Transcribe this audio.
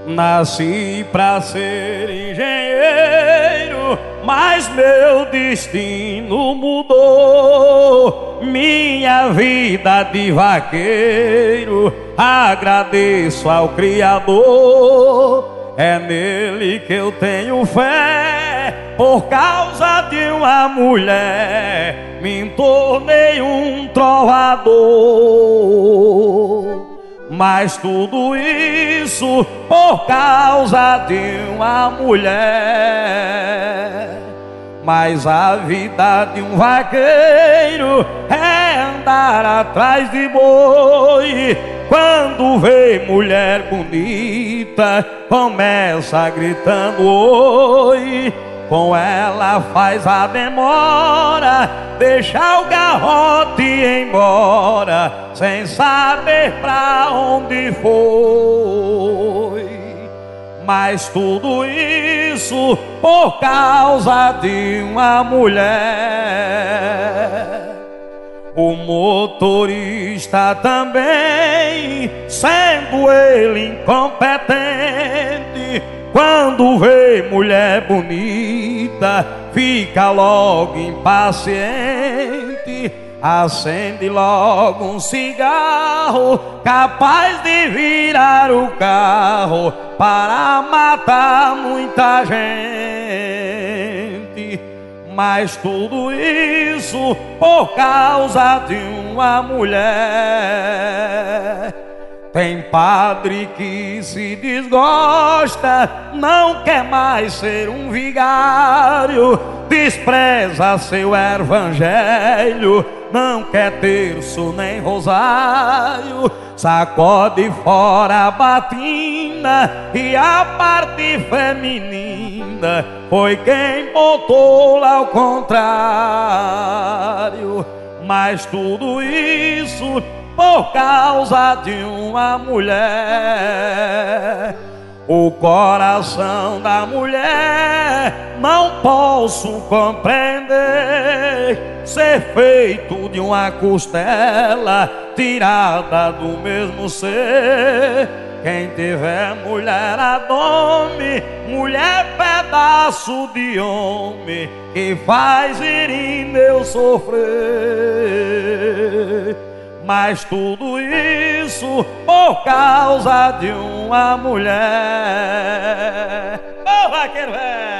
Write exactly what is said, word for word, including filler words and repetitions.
Nasci pra ser engenheiro, mas meu destino mudou. Minha vida de vaqueiro, agradeço ao Criador. É nele que eu tenho fé, por causa de uma mulher me tornei um trovador. Mas tudo isso por causa de uma mulher. Mas a vida de um vaqueiro é andar atrás de boi. Quando vê mulher bonita, começa gritando oi. Com ela faz a demora, deixa o garrote embora, sem saber pra onde foi. Mas tudo isso por causa de uma mulher. O motorista também, sendo ele incompetente, quando vê mulher bonita, fica logo impaciente. Acende logo um cigarro, capaz de virar o carro para matar muita gente. Mas tudo isso por causa de uma mulher. Tem padre que se desgosta, não quer mais ser um vigário, despreza seu evangelho, não quer terço nem rosário, sacode fora a batina e a parte feminina foi quem botou lá ao contrário. Mas tudo isso por causa de uma mulher. O coração da mulher não posso compreender, ser feito de uma costela tirada do mesmo ser. Quem tiver mulher adome, mulher pedaço de homem, que faz Irineu sofrer. Mas tudo isso por causa de uma mulher. Ô, vaqueiro velho!